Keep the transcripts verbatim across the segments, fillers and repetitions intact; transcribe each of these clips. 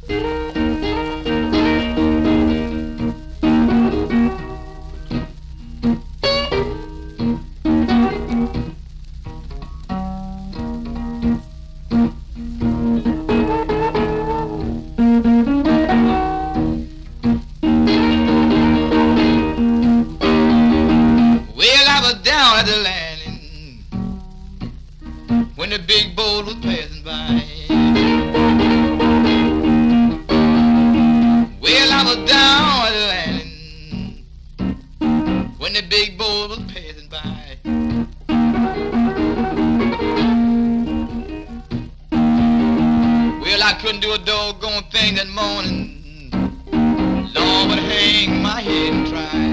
Well, I was down at the landing when the big boat was passing by. Well, I was down at the landing when the big boat was passing by. Well, I couldn't do a doggone thing that morning. Lord, would hang my head and try.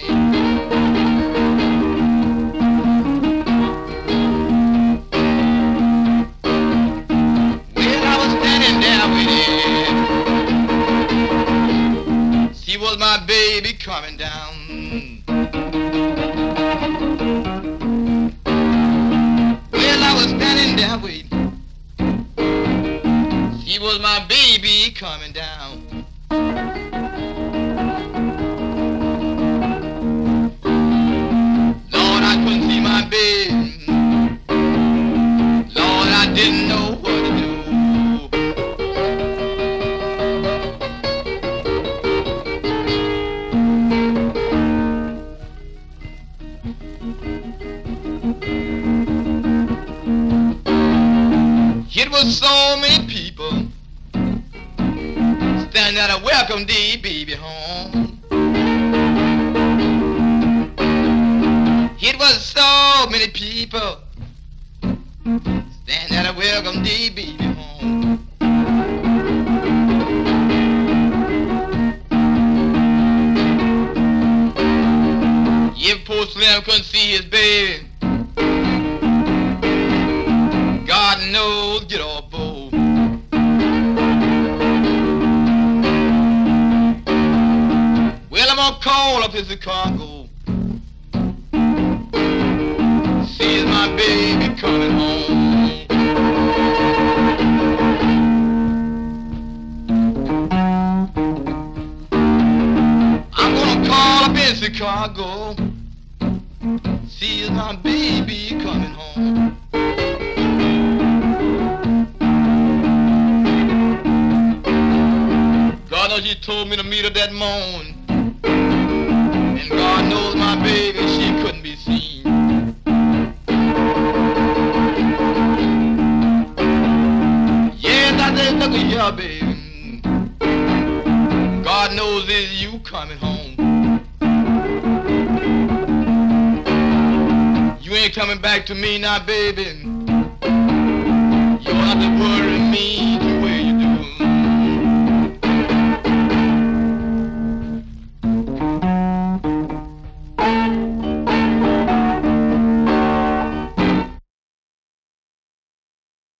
She was my baby coming down. Well, I was standing there waiting. She was my baby coming down. Lord, I couldn't see my baby. Lord, I didn't know what to do. It was so many people standing there to welcome the baby home. It was so many people standing there to welcome the baby home. If poor Slim couldn't see his baby, God knows, get off board. Well, I'm gonna call up his Chicago. See, is my baby coming home? I'm gonna call up in Chicago. See, is my baby coming home? God knows she told me to meet her that morning. And God knows my baby, she couldn't be seen. Yes, I said, look at here, baby. God knows it's you coming home. You ain't coming back to me now, baby. You don't have to worry me